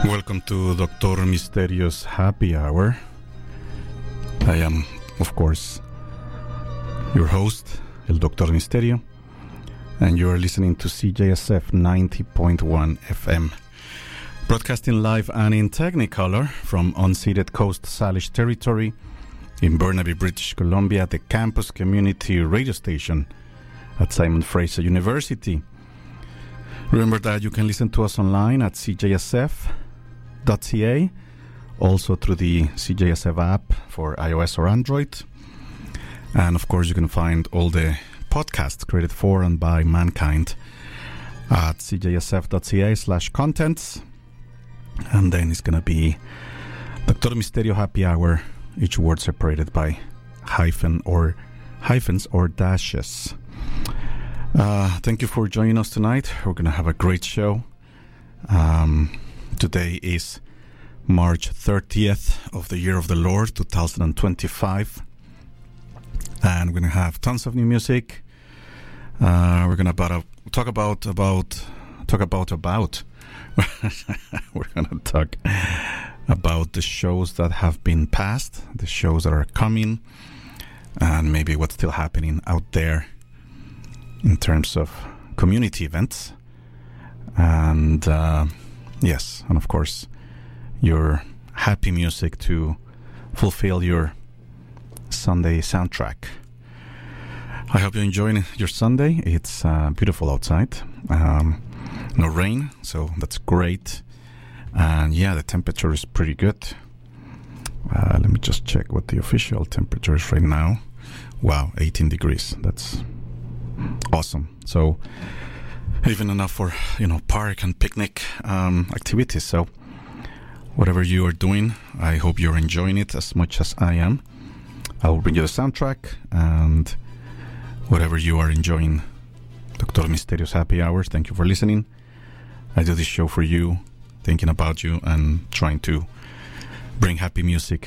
Welcome to Dr. Misterio's Happy Hour. I am, of course, your host, El Dr. Misterio, and you are listening to CJSF 90.1 FM, broadcasting live and in Technicolor from unceded Coast Salish territory in Burnaby, British Columbia, the campus community radio station at Simon Fraser University. Remember that you can listen to us online at cjsf.ca, also through the CJSF app for iOS or Android. And of course, you can find all the podcasts created for and by mankind at cjsf.ca/contents. And then it's going to be Dr. Misterio Happy Hour, each word separated by hyphens or dashes. Thank you for joining us tonight. We're going to have a great show. Today is March 30th of the year of the Lord, 2025. And we're going to have tons of new music. We're going to talk about We're going to talk about the shows that have been passed, the shows that are coming, and maybe what's still happening out there in terms of community events. And yes, and of course, your happy music to fulfill your Sunday soundtrack. I hope you're enjoying your Sunday. It's beautiful outside. No rain, so that's great. And yeah, the temperature is pretty good. Let me just check what the official temperature is right now. Wow, 18 degrees. That's awesome. So even enough for, park and picnic activities. So whatever you are doing, I hope you're enjoying it as much as I am. I will bring you the soundtrack, and whatever you are enjoying, Dr. Misterio's Happy Hours, thank you for listening. I do this show for you, thinking about you and trying to bring happy music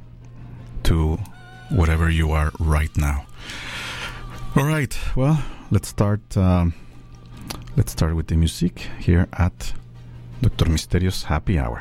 to whatever you are right now. All right, well, let's start with the music here at Dr. Misterio's Happy Hour.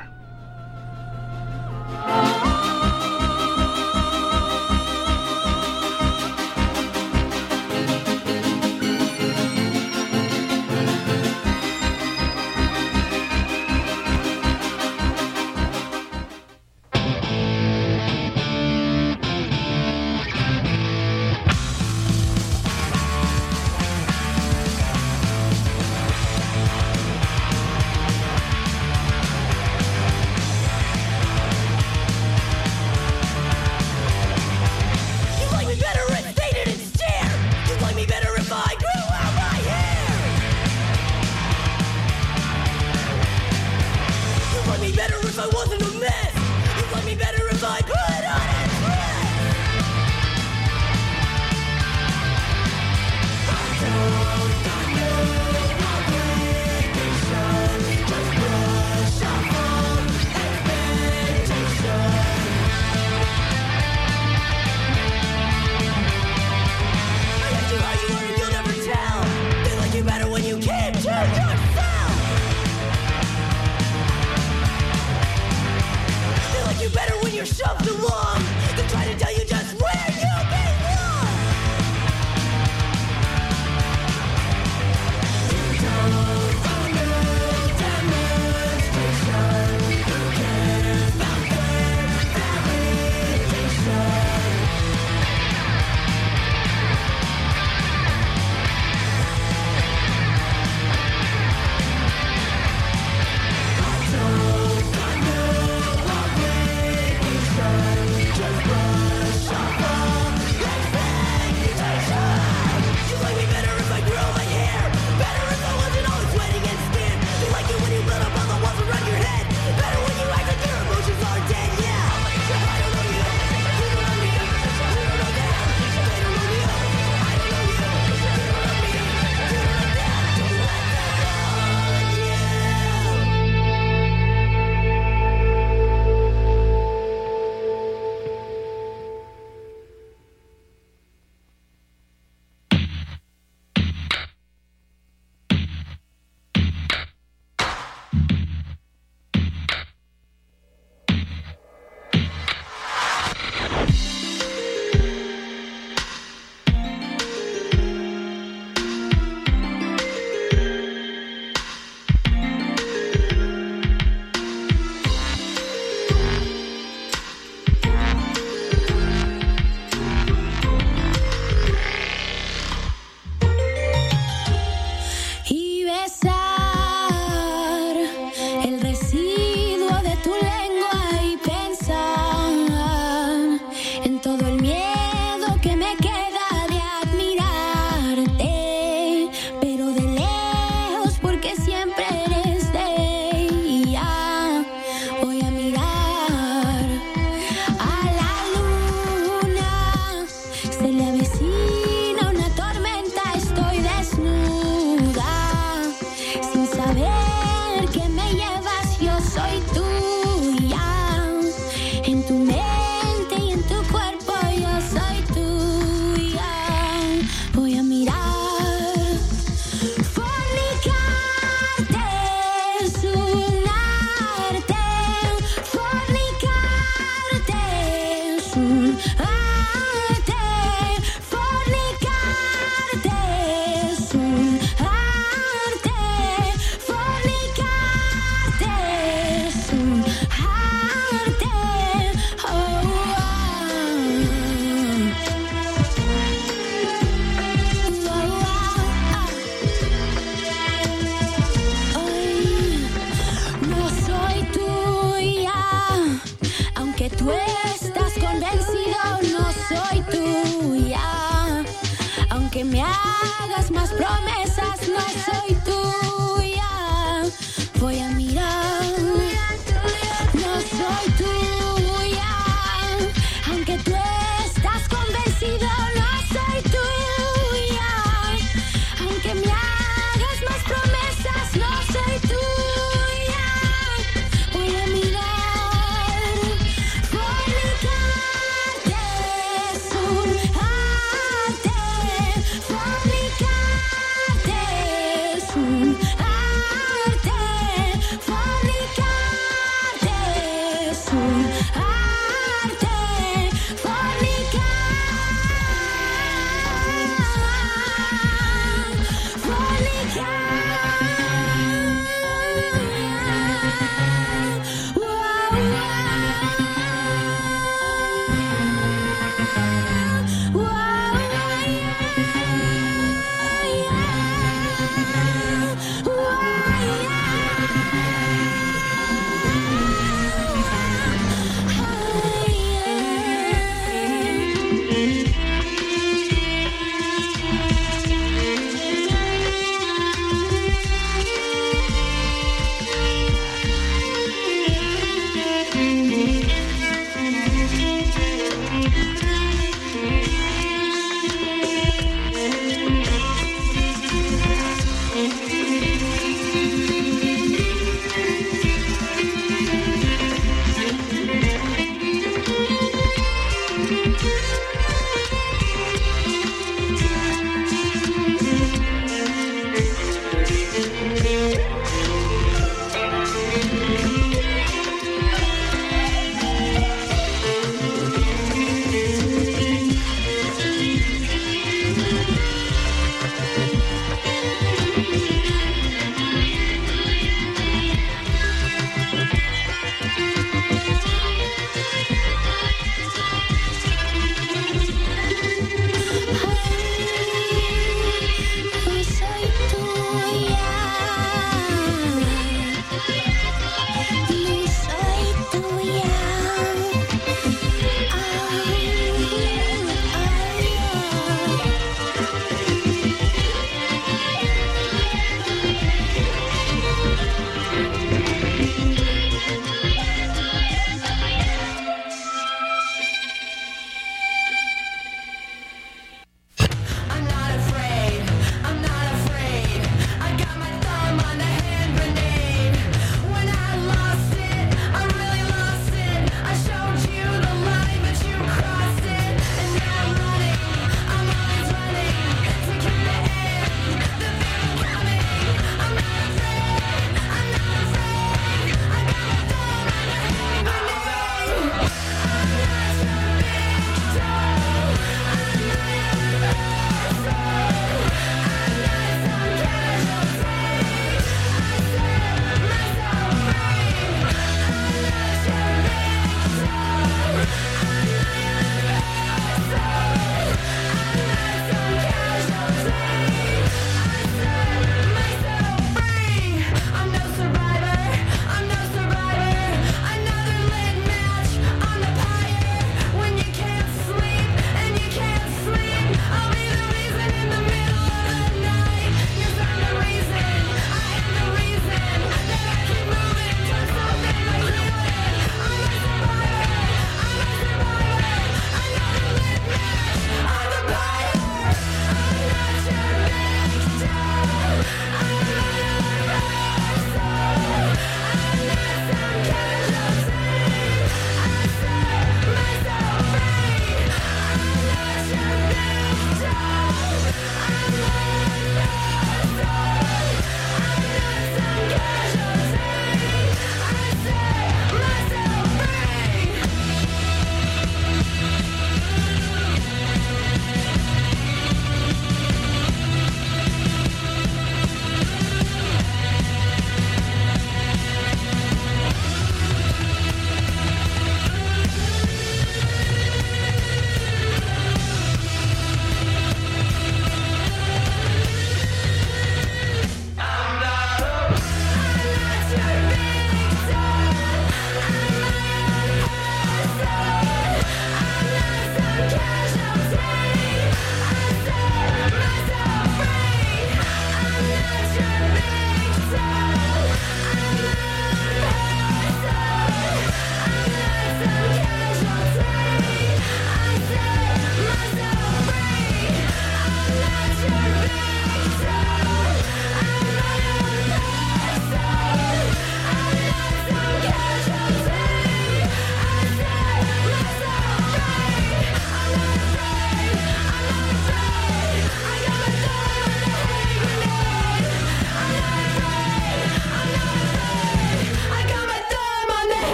You better when you el residuo de tu lengua y pensar en todo el miedo que me queda de admirarte, pero de lejos porque siempre eres de ella. Voy a mirar a la luna, se le avecina una tormenta, estoy desnuda, sin saber que me llevas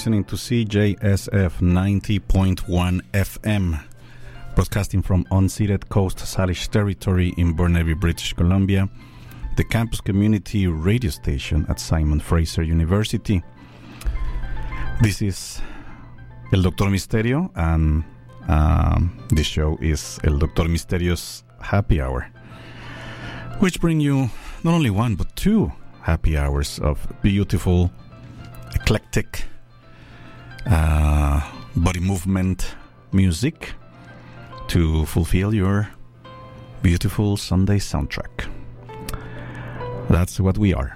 listening to CJSF 90.1 FM, broadcasting from unceded Coast Salish territory in Burnaby, British Columbia, the campus community radio station at Simon Fraser University. This is El Doctor Misterio, and this show is El Doctor Misterio's Happy Hour, which bring you not only one but two happy hours of beautiful, eclectic body movement music to fulfill your beautiful Sunday soundtrack. That's what we are.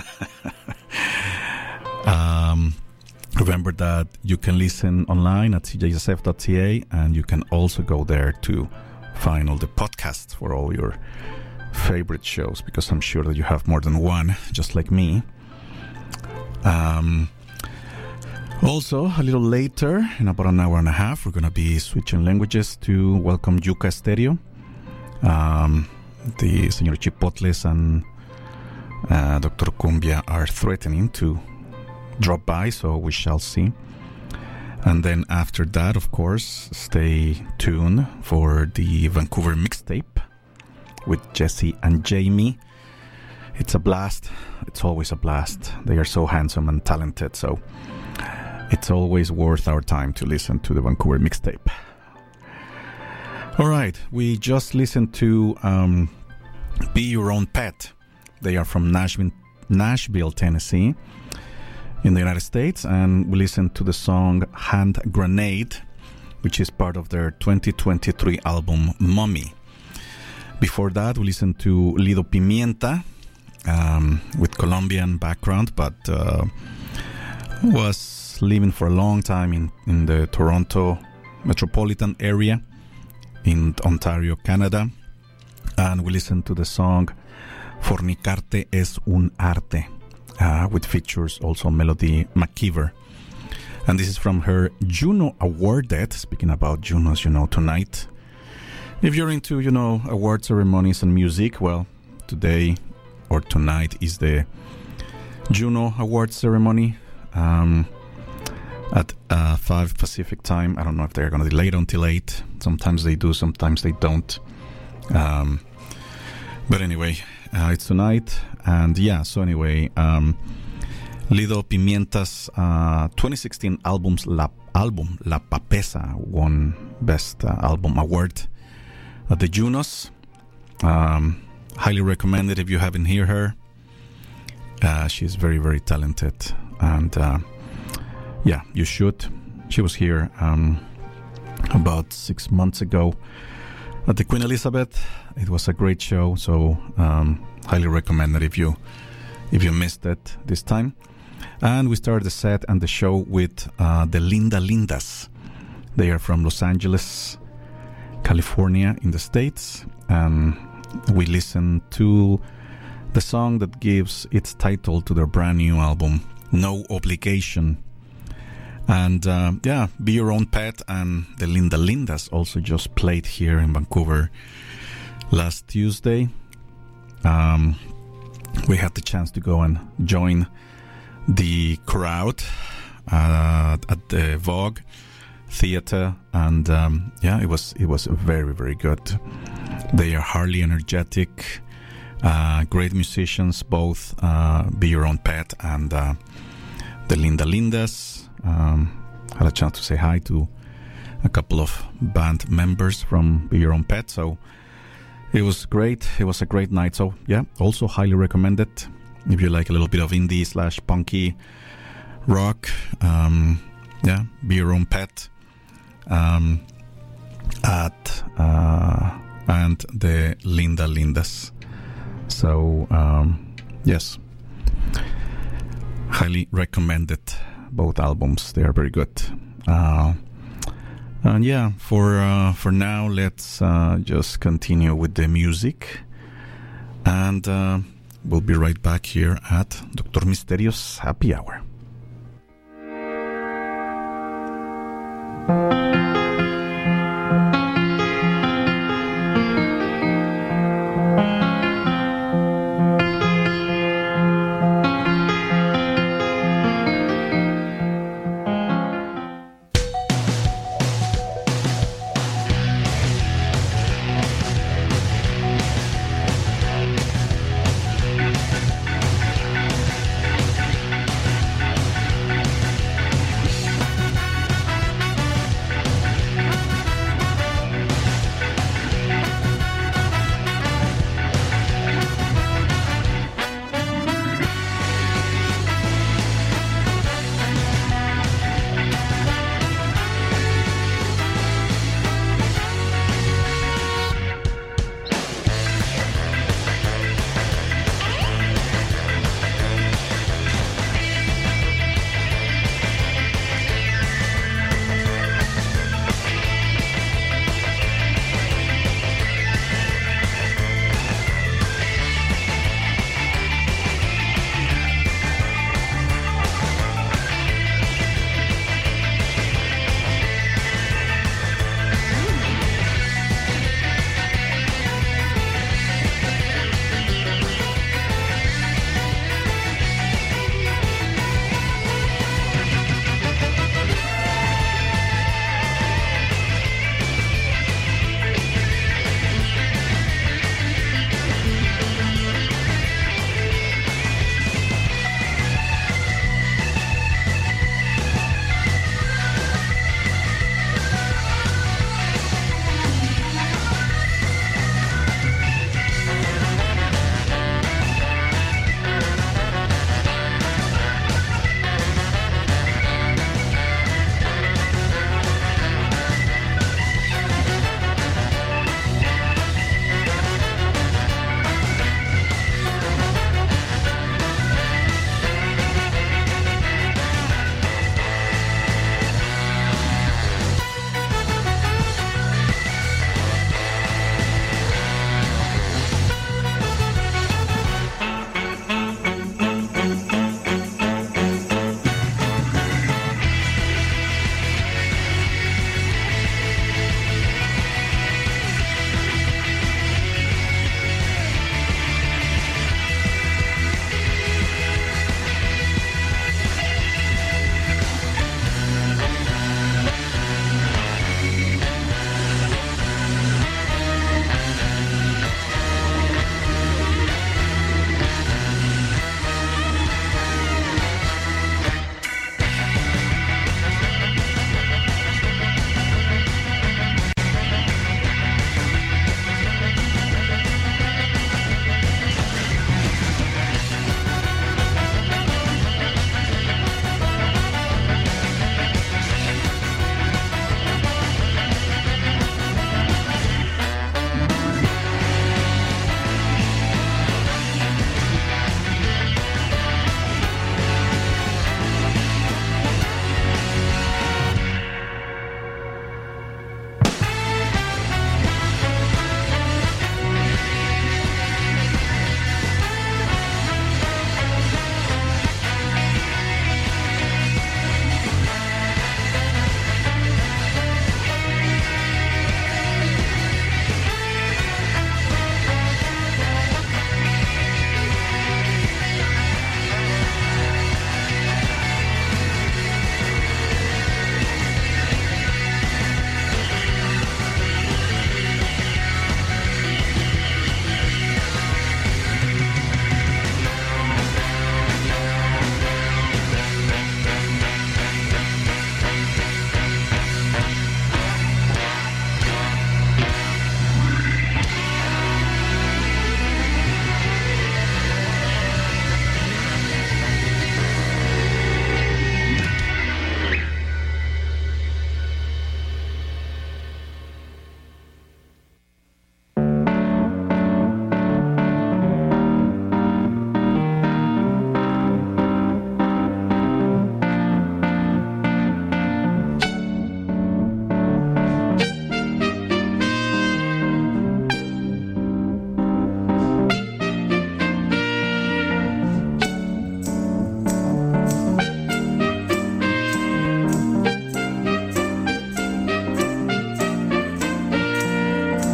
Remember that you can listen online at cjsf.ca, and you can also go there to find all the podcasts for all your favorite shows, because I'm sure that you have more than one, just like me. Also, a little later, in about an hour and a half, we're going to be switching languages to welcome Yucca Stereo. The Señor Chipotles and Dr. Cumbia are threatening to drop by, so we shall see. And then after that, of course, stay tuned for the Vancouver mixtape with Jesse and Jamie. It's a blast. It's always a blast. They are so handsome and talented, so it's always worth our time to listen to the Vancouver mixtape. All right, we just listened to Be Your Own Pet. They are from Nashville, Tennessee, in the United States, and we listened to the song Hand Grenade, which is part of their 2023 album Mummy. Before that, we listened to Lido Pimienta, with Colombian background, but was living for a long time in the Toronto metropolitan area in Ontario, Canada. And we listened to the song Fornicarte es un arte, with features also Melody McKeever. And this is from her Juno Awarded. Speaking about Junos, tonight, if you're into, award ceremonies and music, well, today or tonight is the Juno Award ceremony at 5 Pacific time. I don't know if they're going to delay it until 8. Sometimes they do, sometimes they don't. But anyway, it's tonight. And yeah, so anyway, Lido Pimienta's 2016 album La Papesa won Best Album Award at the Junos. Highly recommended if you haven't heard her. She's very, very talented, and yeah, you should. She was here about 6 months ago at the Queen Elizabeth. It was a great show, so highly recommended if you missed it this time. And we started the set and the show with the Linda Lindas. They are from Los Angeles, California in the States, and we listened to the song that gives its title to their brand new album, No Obligation. And yeah, Be Your Own Pet and the Linda Lindas also just played here in Vancouver last Tuesday. We had the chance to go and join the crowd at the Vogue Theater, and yeah, it was very, very good. They are highly energetic, great musicians, both Be Your Own Pet and the Linda Lindas. Had a chance to say hi to a couple of band members from Be Your Own Pet, so it was great. It was a great night. So yeah, also highly recommended if you like a little bit of indie / punky rock. Yeah, Be Your Own Pet at and the Linda Lindas. So yes, highly recommended both albums. They are very good. And yeah, for now, let's just continue with the music, and we'll be right back here at Dr. Misterio's Happy Hour.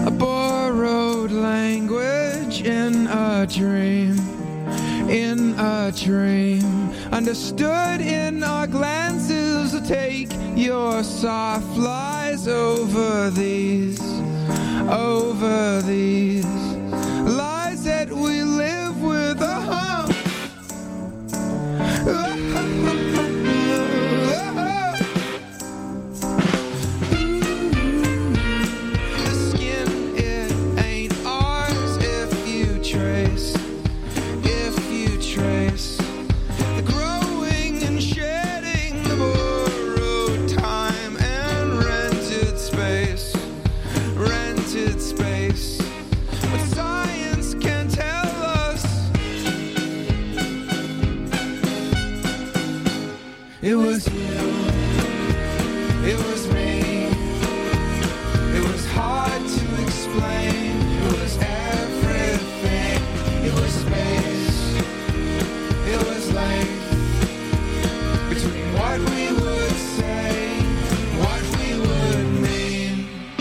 A borrowed language in a dream. In a dream, understood in our glances. Take your soft lies over these lies that we live with. The skin, it ain't ours if you trace the growing and shedding, the borrowed time and rented space. But science can tell us it was you, it was me, it was hard to explain, it was everything, it was space. It was length between what we would say, what we would mean.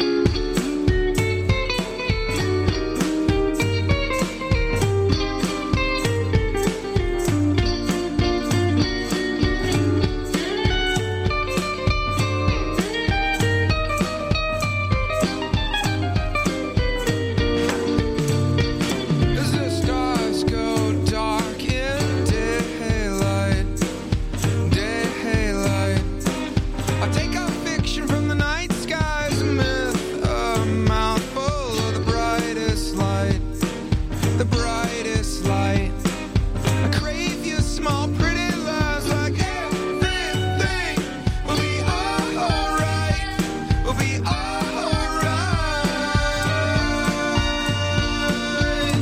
As the stars go dark in daylight, I take out fiction from the night skies, a myth, a mouthful of the brightest light, I crave your small pretty lies, like everything will be alright, will be alright.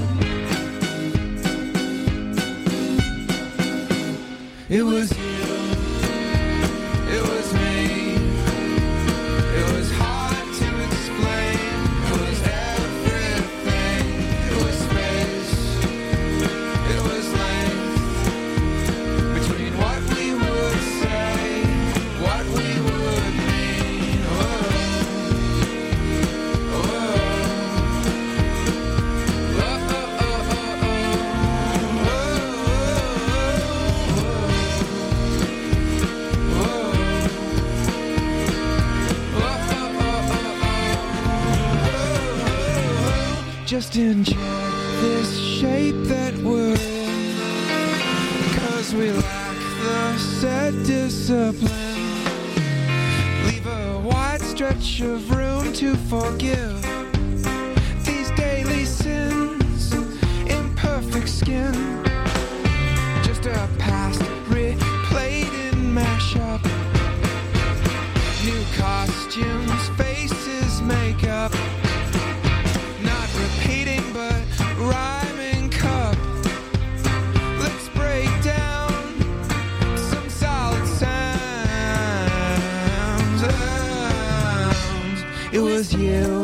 It was you, it was me, it was hard to explain, it was everything, it was space, it was length between what we would say, what we would mean. Just enjoy this shape that we're in, 'cause we lack the set discipline. Leave a wide stretch of room to forgive these daily sins, imperfect skin. Just a past replayed in mashup. New costumes, faces, makeup. Not repeating but rhyming cup. Let's break down some solid sounds. It was you.